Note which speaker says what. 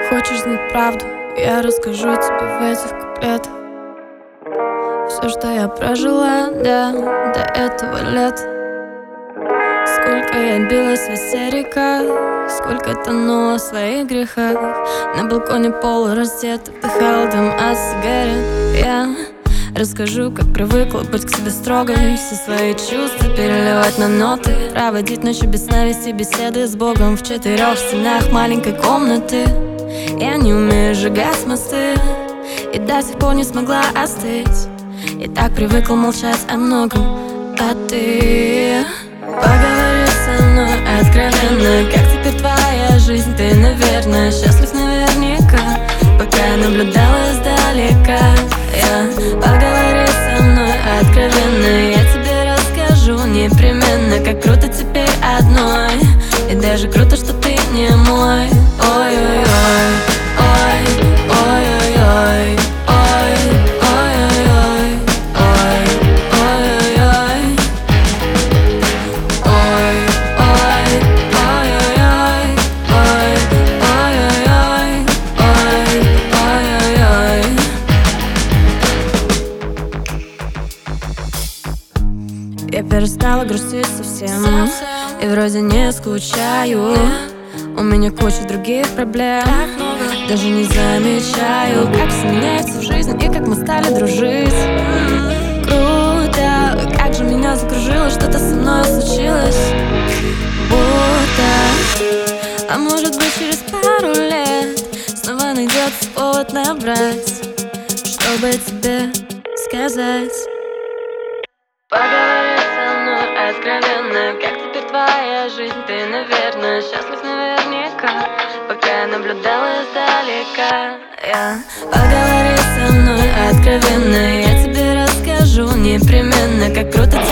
Speaker 1: Хочешь знать правду? Я расскажу тебе в этих куплетах все, что я прожила, да, до этого лет. Сколько я билась в истериках, сколько тонула в своих грехах. На балконе полураздета вдыхала дым от сигарет. Я расскажу, как привыкла быть к себе строгой, все свои чувства переливать на ноты, проводить ночи без сна, вести беседы с Богом в 4 стенах маленькой комнаты. Я не умею сжигать мосты и до сих пор не смогла остыть. И так привыкла молчать о многом. А ты поговори со мной откровенно. Как теперь твоя жизнь? Ты, наверное, счастлив наверняка, пока я наблюдала издалека. Поговори со мной откровенно. Я тебе расскажу непременно, как круто теперь одной. И даже круто, что ты не мой. Ой-ой-ой, ой-ой-ой, ой-ой-ой, ой-ой-ой, ой-ой-ой. Я перестала грустить совсем и вроде не скучаю. У меня куча других проблем, даже не замечаю, как все меняется в жизни и как мы стали дружить. Круто, как же меня закружило, что-то со мной случилось. Будто, а может быть через пару лет снова найдется повод набрать, чтобы тебе сказать. Поговори со мной откровенно. Как теперь твоя жизнь? Ты, наверное, счастлив наверняка, пока я наблюдала издалека. Поговори со мной откровенно. Я тебе расскажу непременно, как круто